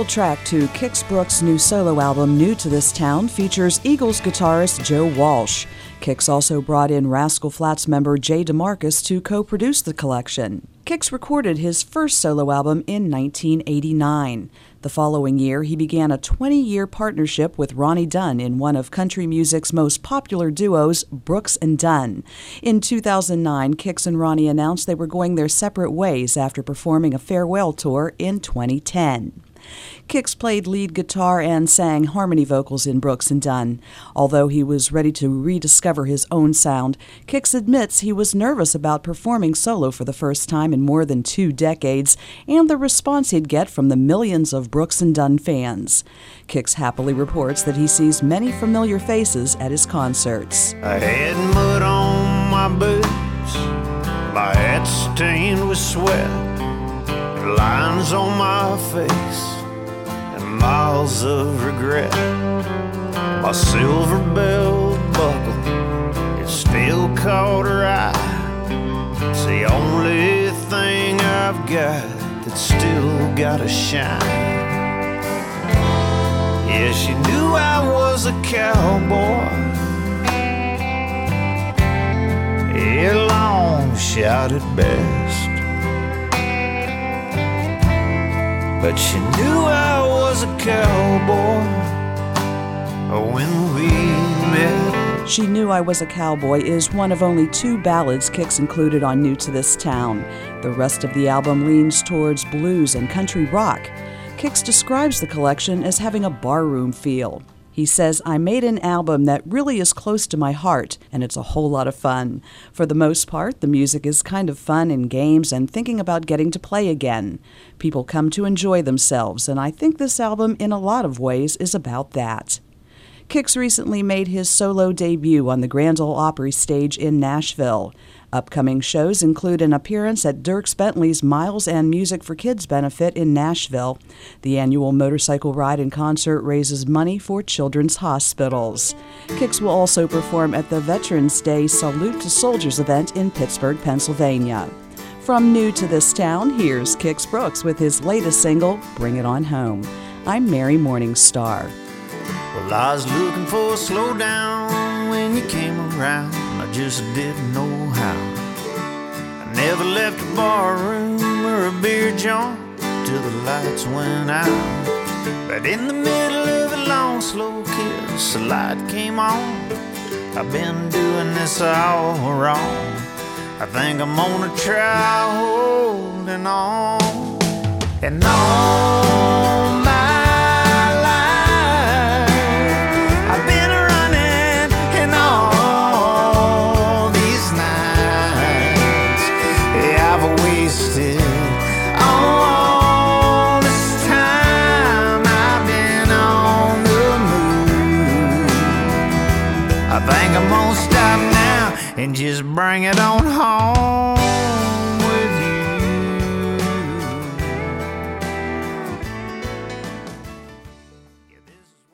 title track to Kix Brooks' new solo album, New to This Town, features Eagles guitarist Joe Walsh. Kix also brought in Rascal Flatts member Jay DeMarcus to co-produce the collection. Kix recorded his first solo album in 1989. The following year, he began a 20-year partnership with Ronnie Dunn in one of country music's most popular duos, Brooks and Dunn. In 2009, Kix and Ronnie announced they were going their separate ways after performing a farewell tour in 2010. Kix played lead guitar and sang harmony vocals in Brooks and Dunn. Although he was ready to rediscover his own sound, Kix admits he was nervous about performing solo for the first time in more than 2 decades and the response he'd get from the millions of Brooks and Dunn fans. Kix happily reports that he sees many familiar faces at his concerts. I had mud on my boots, my hat stained with sweat, lines on my face, miles of regret. My silver belt buckle, it still caught her eye. It's the only thing I've got that's still gotta shine. Yeah, she knew I was a cowboy. Yeah, long shot at best, but she knew I was a cowboy when we met. She Knew I Was a Cowboy is one of only 2 ballads Kix included on New to This Town. The rest of the album leans towards blues and country rock. Kix describes the collection as having a barroom feel. He says, "I made an album that really is close to my heart, and it's a whole lot of fun. For the most part, the music is kind of fun and games and thinking about getting to play again. People come to enjoy themselves, and I think this album, in a lot of ways, is about that." Kix recently made his solo debut on the Grand Ole Opry stage in Nashville. Upcoming shows include an appearance at Dierks Bentley's Miles and Music for Kids benefit in Nashville. The annual motorcycle ride and concert raises money for children's hospitals. Kix will also perform at the Veterans Day Salute to Soldiers event in Pittsburgh, Pennsylvania. From New to This Town, here's Kix Brooks with his latest single, Bring It On Home. I'm Mary Morningstar. Well, I was looking for a slowdown when you came around. I just didn't know how. I never left a bar room or a beer joint till the lights went out. But in the middle of a long, slow kiss, the light came on. I've been doing this all wrong. I think I'm gonna try holding on. And all my life I've been running, and all these nights, yeah, I've wasted all this time. I've been on the move. I think I'm gonna stop now and just bring it on home.